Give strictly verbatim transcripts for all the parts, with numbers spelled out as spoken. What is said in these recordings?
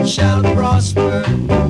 man shall prosper.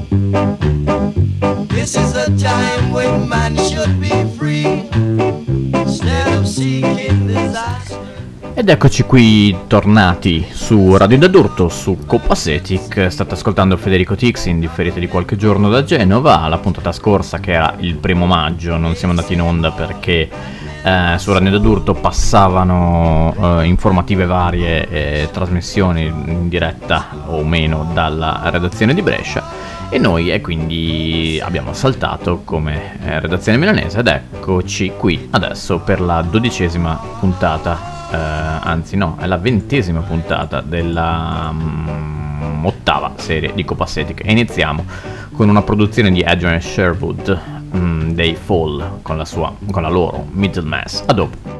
This is a time when man should be free, instead of seeking disaster. Ed eccoci qui tornati su Radio D'Adurto, su Copacetic. State ascoltando Federico Tix in differita di qualche giorno da Genova. La puntata scorsa, che era il primo maggio, non siamo andati in onda perché eh, su Radio D'Adurto passavano eh, informative varie e trasmissioni in diretta o meno dalla redazione di Brescia. E noi e quindi abbiamo saltato come eh, redazione milanese ed eccoci qui adesso per la dodicesima puntata, eh, anzi no, è la ventesima puntata della um, ottava serie di Copacetic e iniziamo con una produzione di Adrian Sherwood, um, dei Fall, con la, sua, con la loro Middle Mass. A dopo.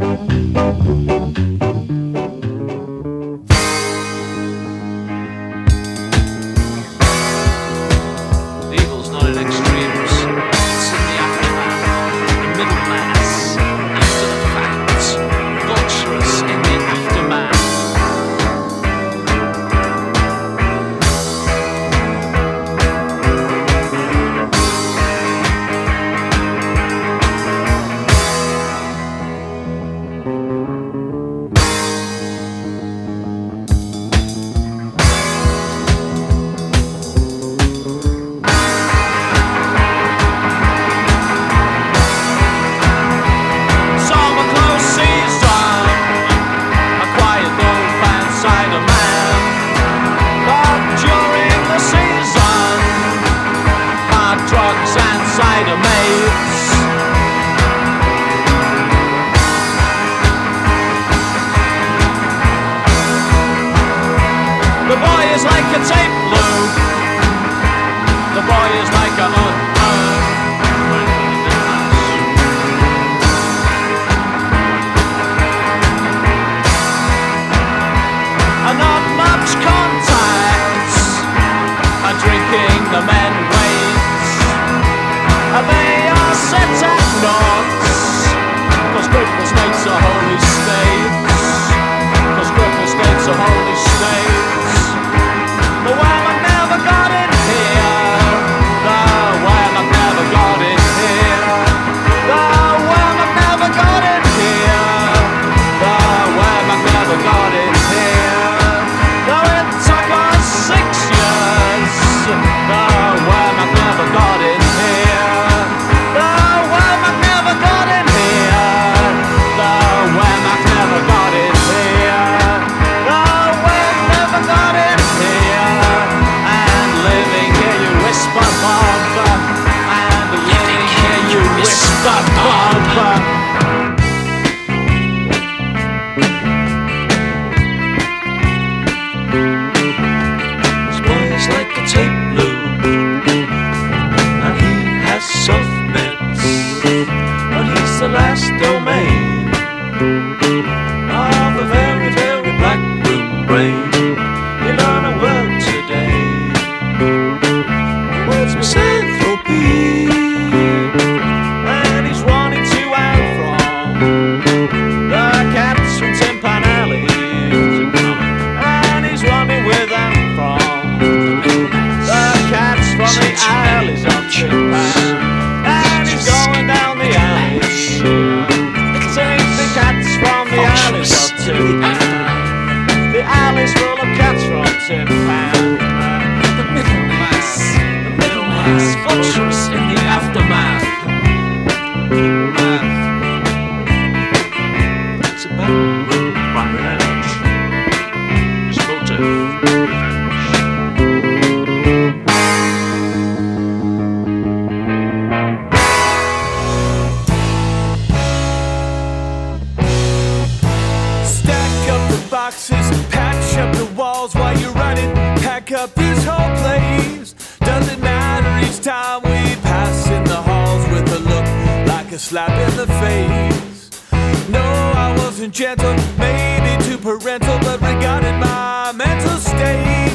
Slap in the face. No, I wasn't gentle, maybe too parental, but regarding my mental state,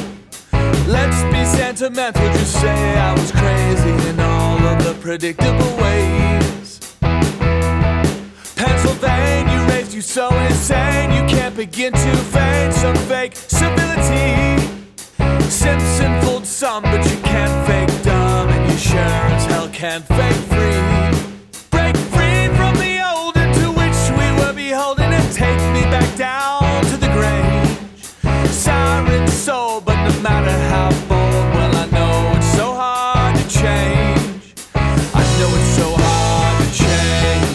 let's be sentimental, just say I was crazy in all of the predictable ways. Pennsylvania raised you so insane you can't begin to feign some fake civility. Simpson can't fake free. Break free from the old into which we were beholden, and take me back down to the grange. Siren soul, but no matter how bold, well I know it's so hard to change. I know it's so hard to change.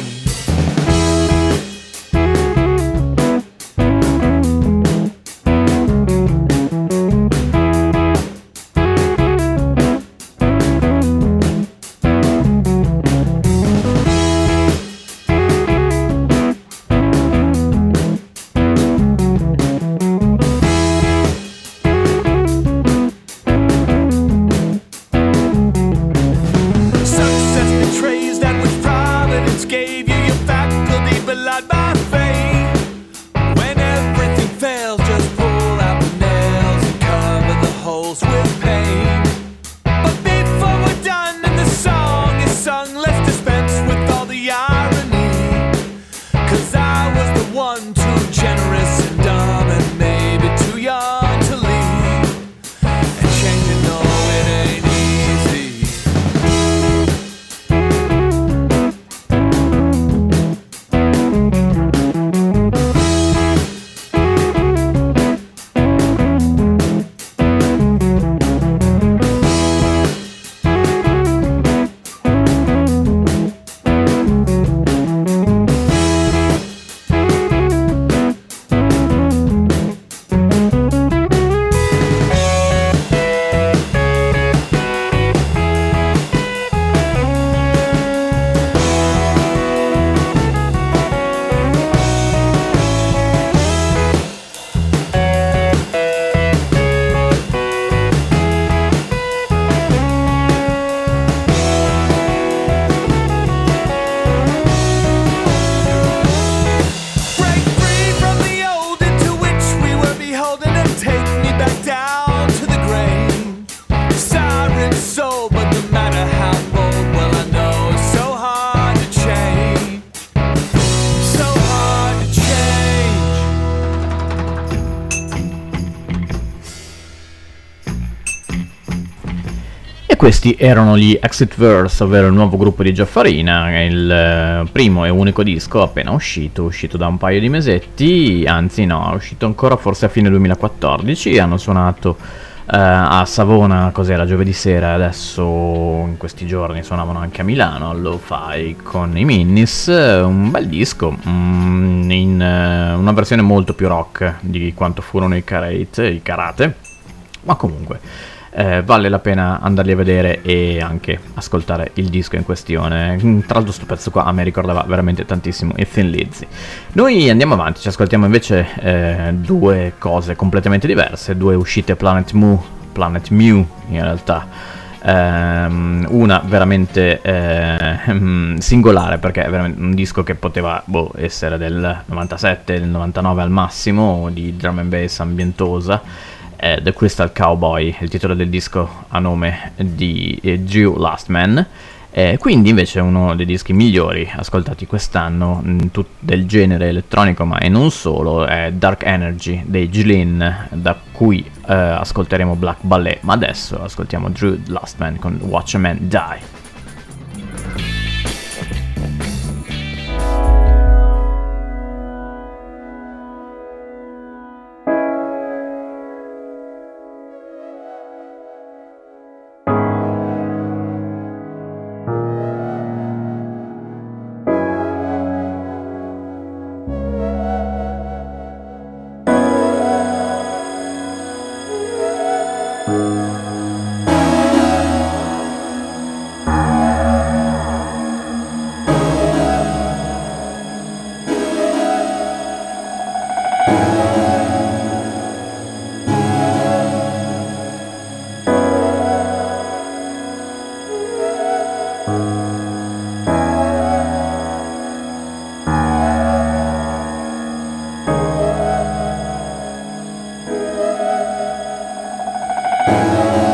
Questi erano gli Exit Verse, ovvero il nuovo gruppo di Giaffarina, il primo e unico disco appena uscito, uscito da un paio di mesetti, anzi no, è uscito ancora forse a fine duemilaquattordici, hanno suonato eh, a Savona, cos'era, giovedì sera, adesso in questi giorni suonavano anche a Milano, all'O-Fi con i Minnis, un bel disco, mm, in uh, una versione molto più rock di quanto furono i Karate, i Karate, ma comunque... Eh, vale la pena andarli a vedere e anche ascoltare il disco in questione. Tra l'altro sto pezzo qua a me ricordava veramente tantissimo i Thin Lizzy. Noi andiamo avanti, ci ascoltiamo invece eh, due cose completamente diverse, due uscite Planet Mu, Planet Mu in realtà. Um, una veramente eh, singolare, perché è veramente un disco che poteva boh, essere del novantasette, del novantanove al massimo, di drum and bass ambientosa. The Crystal Cowboy, il titolo del disco a nome di eh, Drew Lastman, eh, quindi invece uno dei dischi migliori ascoltati quest'anno mh, tut- del genere elettronico, ma e non solo, è Dark Energy dei Jilin, da cui eh, ascolteremo Black Ballet, ma adesso ascoltiamo Drew Lastman con Watch a Man Die. Bye.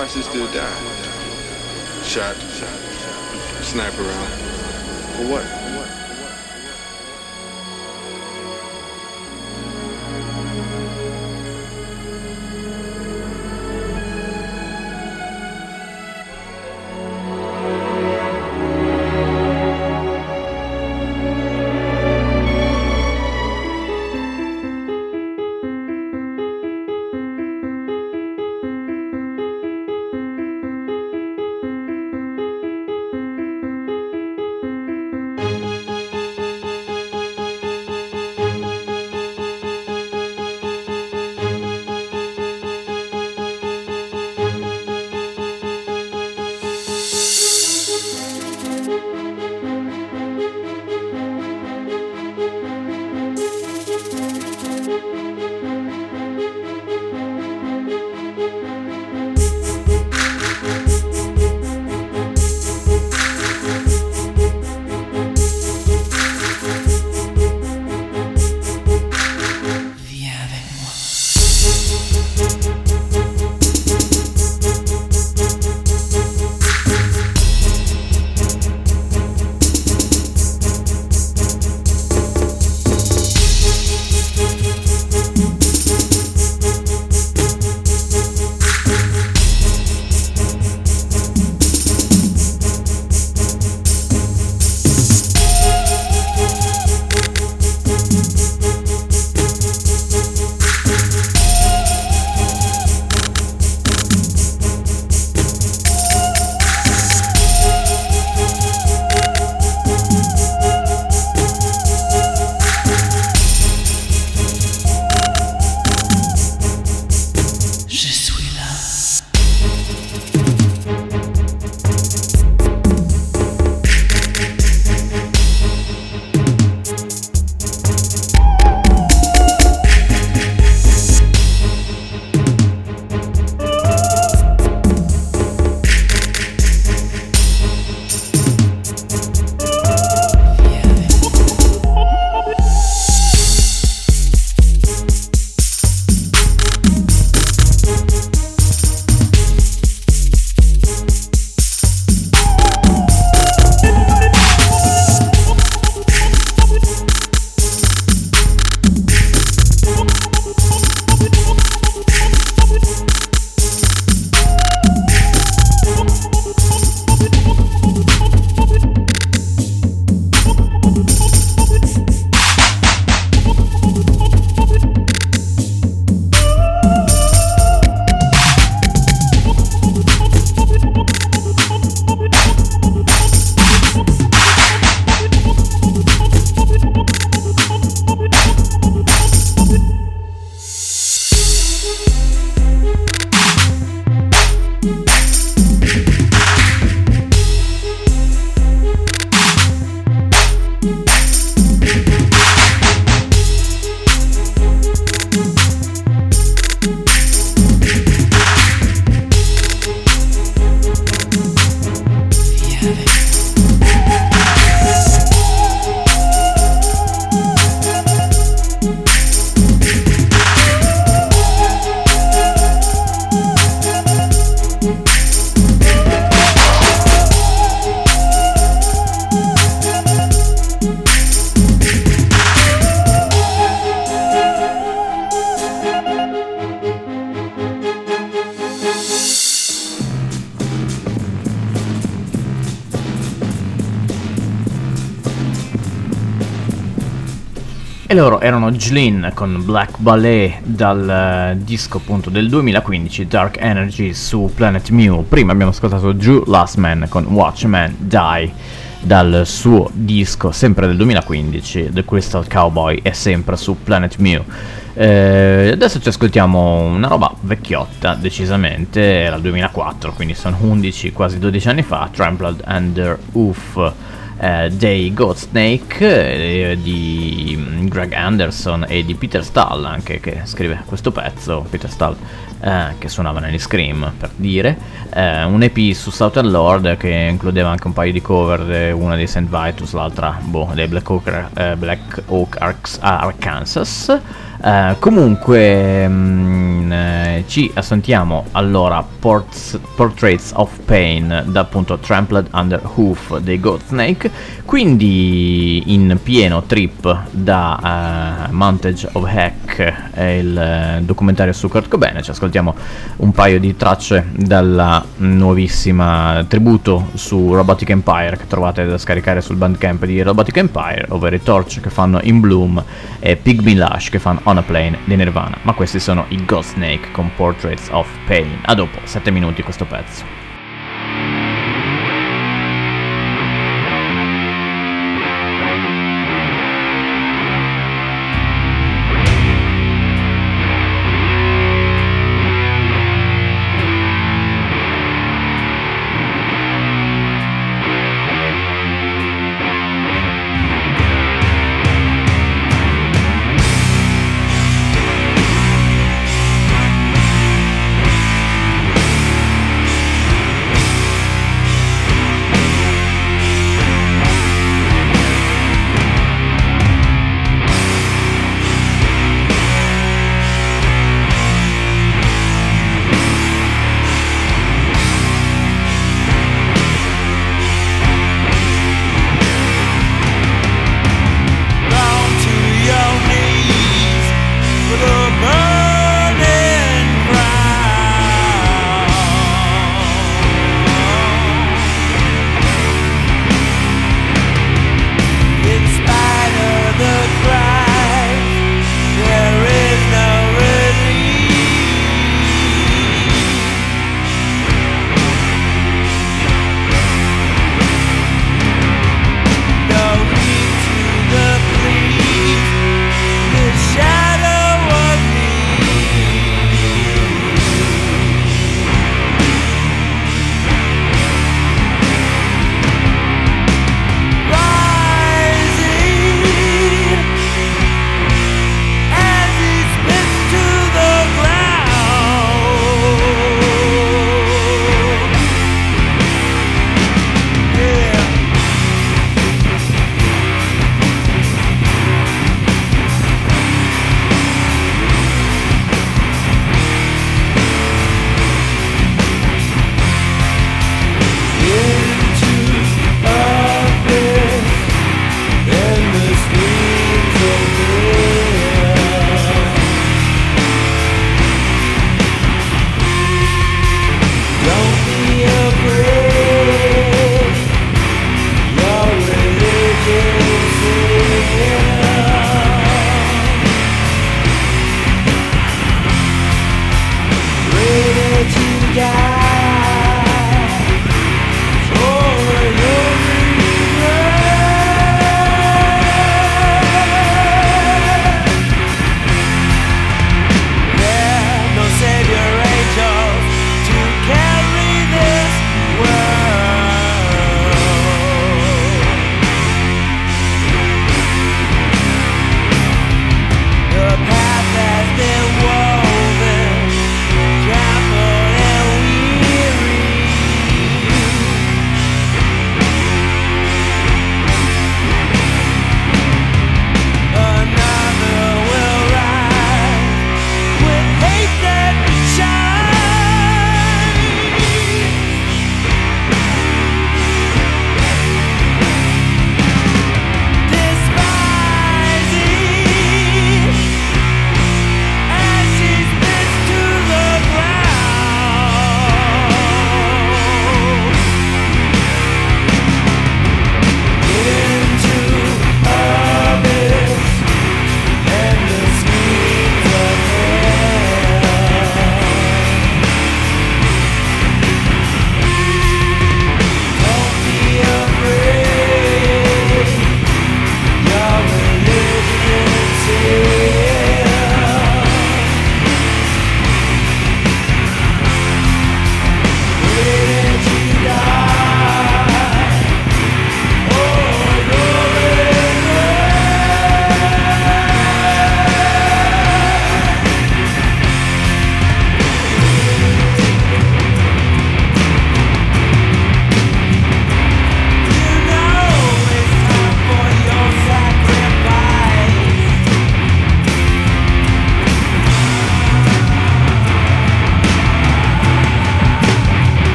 watched this dude die. Shot, shot, shot, sniper round. For what? E loro erano Jlin con Black Ballet dal uh, disco appunto del duemilaquindici, Dark Energy su Planet Mew. Prima abbiamo ascoltato Drew Lastman con Watchman Die dal suo disco sempre del duemilaquindici, The Crystal Cowboy, è sempre su Planet Mew. Eh, adesso ci ascoltiamo una roba vecchiotta, decisamente, era il duemilaquattro, quindi sono undici, quasi dodici anni fa, Trampled Under Hoof eh, dei Godsnake, eh, di Greg Anderson e di Peter Stahl, anche, che scrive questo pezzo, Peter Stahl, eh, che suonava negli Scream, per dire, eh, un E P su Southern Lord che includeva anche un paio di cover, una di Saint Vitus, l'altra boh, dei Black Oak, eh, Black Oak Arks, Arkansas. Uh, comunque mh, Pain. Eh, ci assentiamo allora Ports, Portraits of Pain da appunto Trampled Under Hoof dei Godsnake, quindi in pieno trip da uh, Montage of Heck, è il uh, documentario su Kurt Cobain. Ci ascoltiamo un paio di tracce dalla nuovissima tributo su Robotic Empire che trovate da scaricare sul Bandcamp di Robotic Empire, ovvero i Torch che fanno In Bloom e Pygmy Lush che fanno On a Plane di Nirvana. Ma questi sono i Godsnake con Portraits of Pain. A dopo, sette minuti questo pezzo.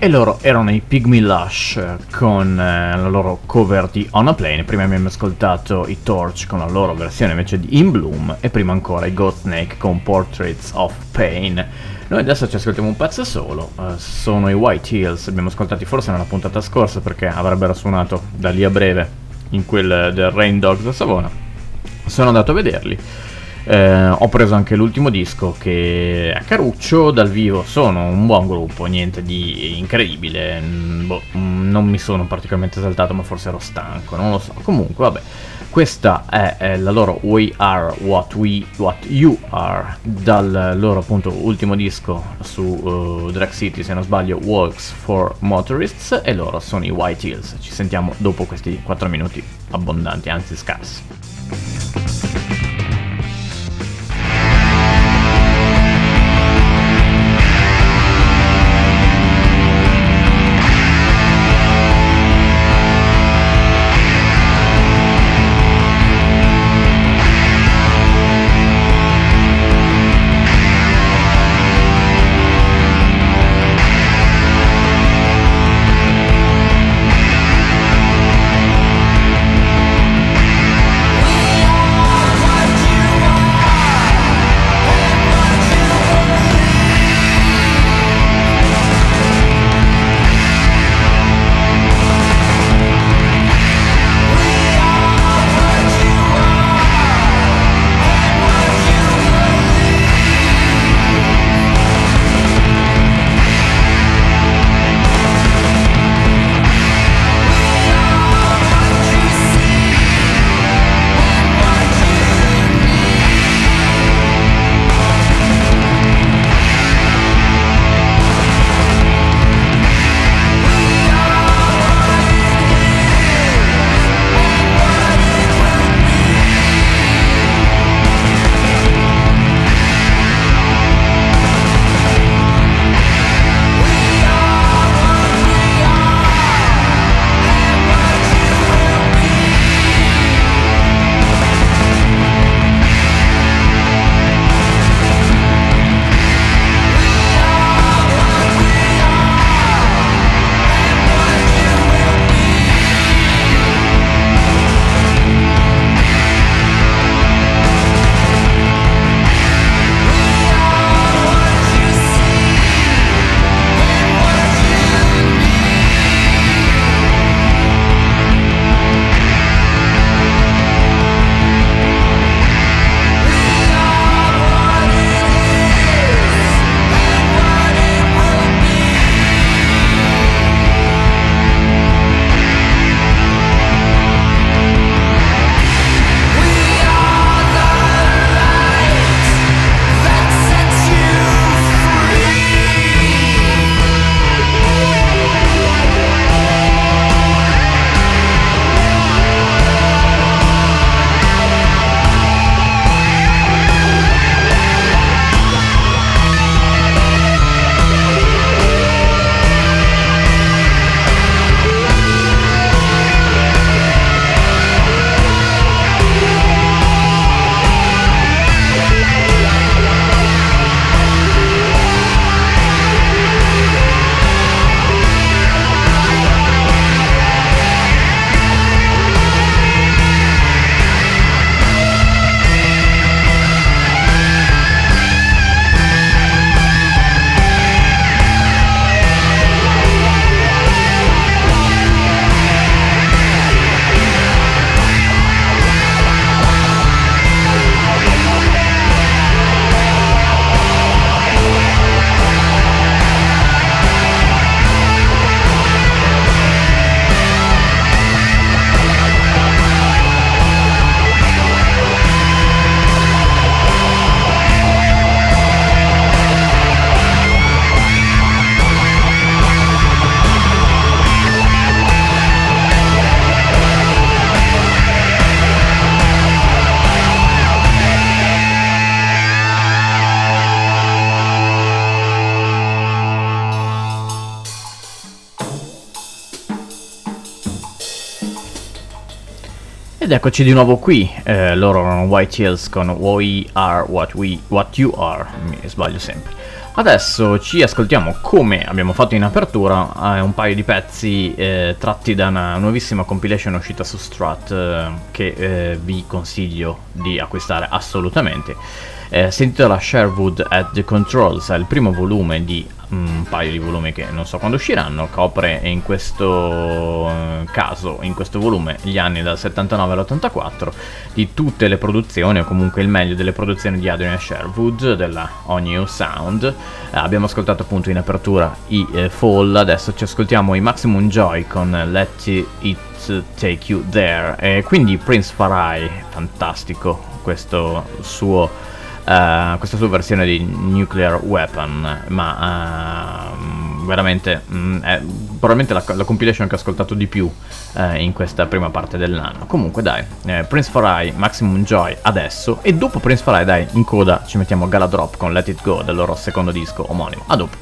E loro erano i Pygmy Lush con eh, la loro cover di On a Plane. Prima abbiamo ascoltato i Torch con la loro versione invece di In Bloom, e prima ancora i Godsnake con Portraits of Pain. Noi adesso ci ascoltiamo un pezzo solo, uh, sono i White Hills, abbiamo ascoltati forse nella puntata scorsa perché avrebbero suonato da lì a breve in quel del Rain Dogs da Savona. Sono andato a vederli. Eh, ho preso anche l'ultimo disco, che è caruccio, dal vivo sono un buon gruppo, niente di incredibile, boh, non mi sono particolarmente esaltato, ma forse ero stanco, non lo so. Comunque vabbè, questa è, è la loro We Are What We What You Are, dal loro appunto ultimo disco su uh, Drag City, se non sbaglio, Walks for Motorists, e loro sono i White Hills. Ci sentiamo dopo questi quattro minuti abbondanti, anzi scarsi. Ed eccoci di nuovo qui, eh, loro erano White Hills con We Are What, We, What You Are, mi sbaglio sempre. Adesso ci ascoltiamo, come abbiamo fatto in apertura, eh, un paio di pezzi eh, tratti da una nuovissima compilation uscita su Strut, eh, che eh, vi consiglio di acquistare assolutamente. Eh, si intitola Sherwood at the Controls, è il primo volume di un paio di volumi che non so quando usciranno, copre in questo caso, in questo volume, gli anni dal settantanove all'ottantaquattro di tutte le produzioni, o comunque il meglio delle produzioni di Adrian Sherwood della O New Sound. Eh, abbiamo ascoltato appunto in apertura i eh, Fall, adesso ci ascoltiamo i Maximum Joy con Let It Take You There, e quindi Prince Farai, fantastico questo suo Uh, questa sua versione di Nuclear Weapon, ma uh, veramente mh, è probabilmente la, la compilation che ho ascoltato di più uh, in questa prima parte dell'anno. Comunque dai, eh, Prince Farai, Maximum Joy adesso, e dopo Prince Farai dai, in coda ci mettiamo Gala Drop con Let It Go del loro secondo disco omonimo. A dopo.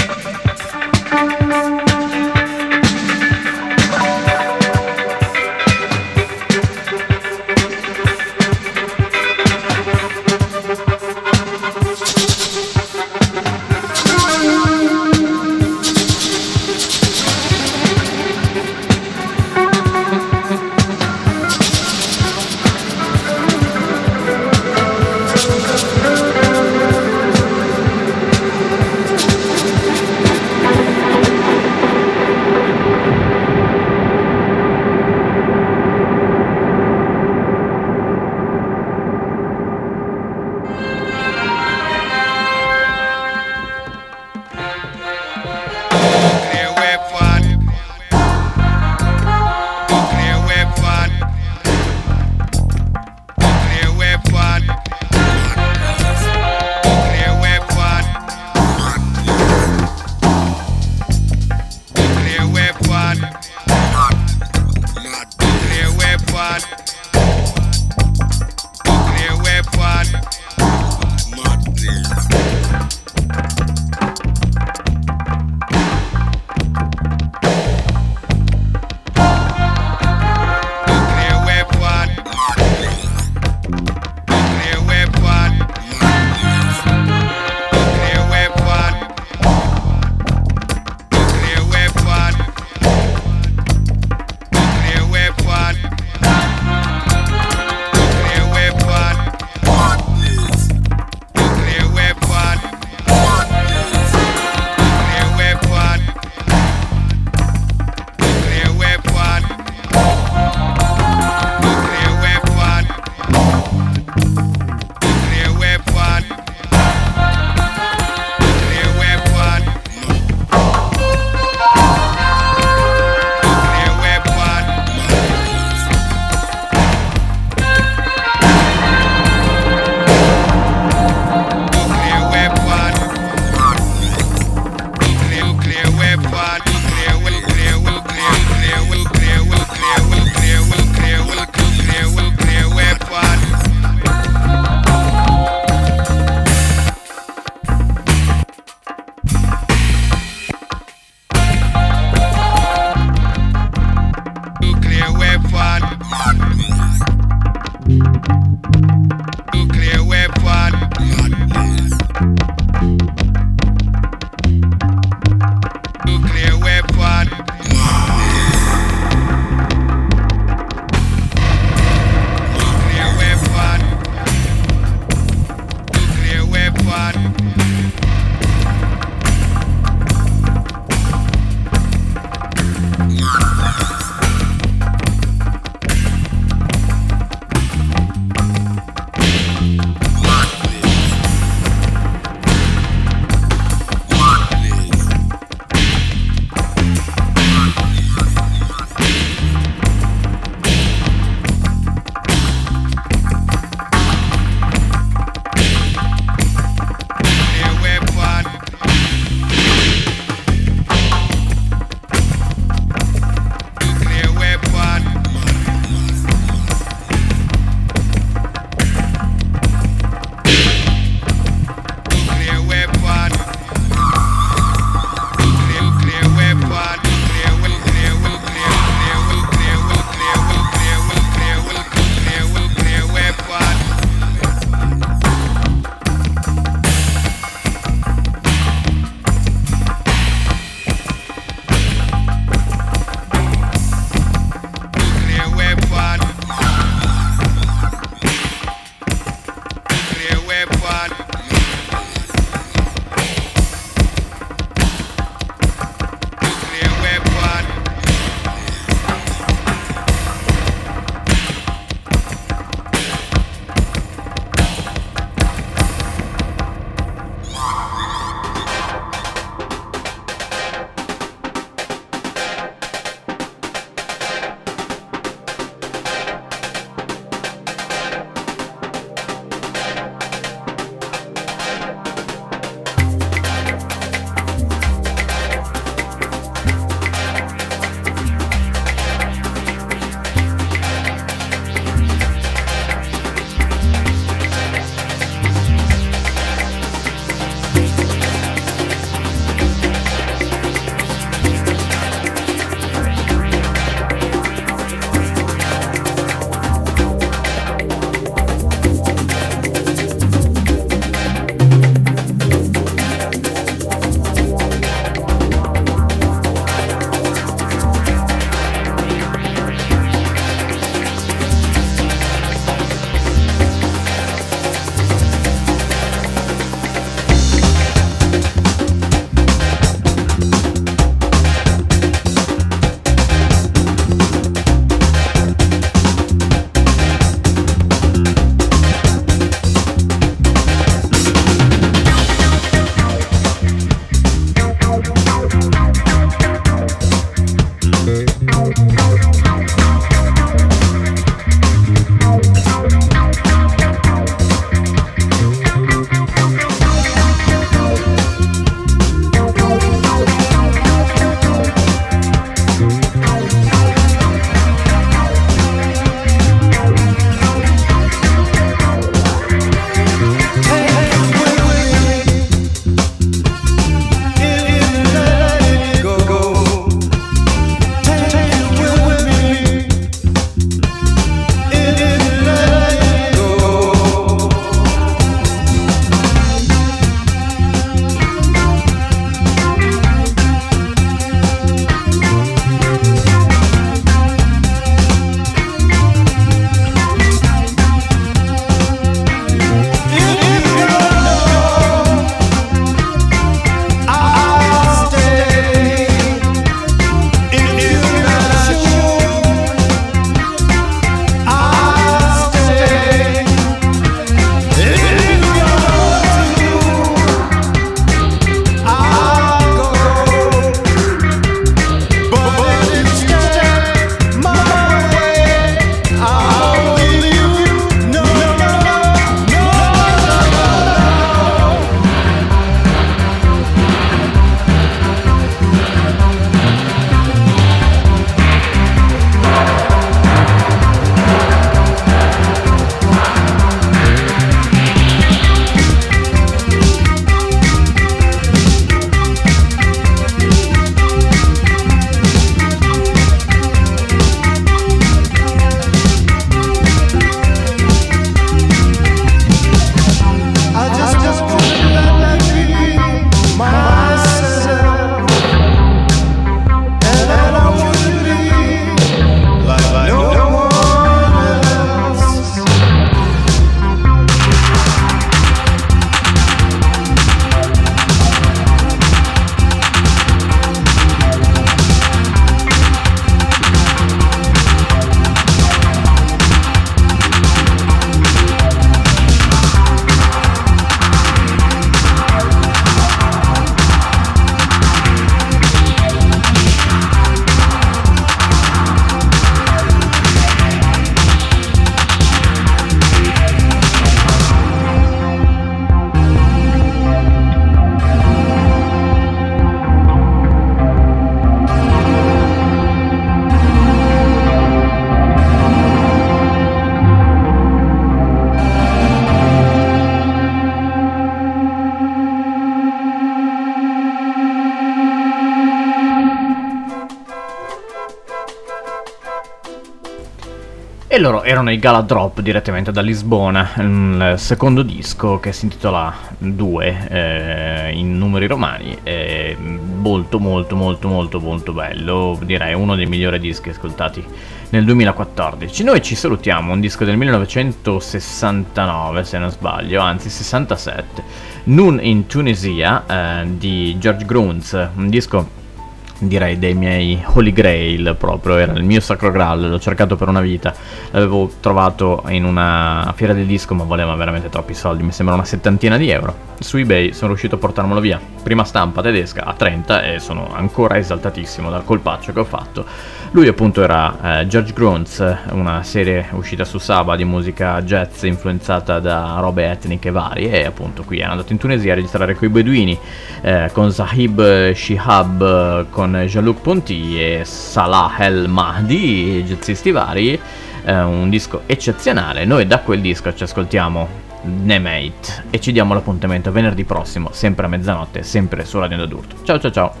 E loro erano i Gala Drop direttamente da Lisbona, il secondo disco che si intitola due eh, in numeri romani, è molto molto molto molto molto bello, direi uno dei migliori dischi ascoltati nel duemilaquattordici. Noi ci salutiamo, un disco del millenovecentosessantanove se non sbaglio, anzi sessantasette, Noon in Tunisia eh, di George Gruntz, un disco direi dei miei Holy Grail, proprio era il mio sacro graal, l'ho cercato per una vita, l'avevo trovato in una fiera del disco ma voleva veramente troppi soldi, mi sembra una settantina di euro. Su eBay sono riuscito a portarmelo via, prima stampa tedesca a trenta, e sono ancora esaltatissimo dal colpaccio che ho fatto. Lui appunto era eh, George Gruntz, una serie uscita su Saba di musica jazz influenzata da robe etniche varie, e appunto qui è andato in Tunisia a registrare coi beduini, eh, con Sahib Shihab, con Jean-Luc Ponty e Salah El Mahdi, jazzisti vari, eh, un disco eccezionale. Noi da quel disco ci ascoltiamo Nemate e ci diamo l'appuntamento venerdì prossimo, sempre a mezzanotte, sempre su Radio D'Urto. Ciao ciao ciao.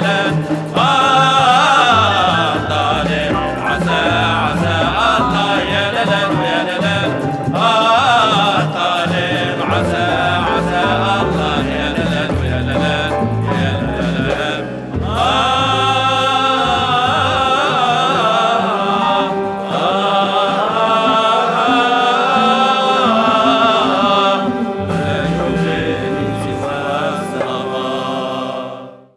عسى عسى الله يا لا لا يا لا لا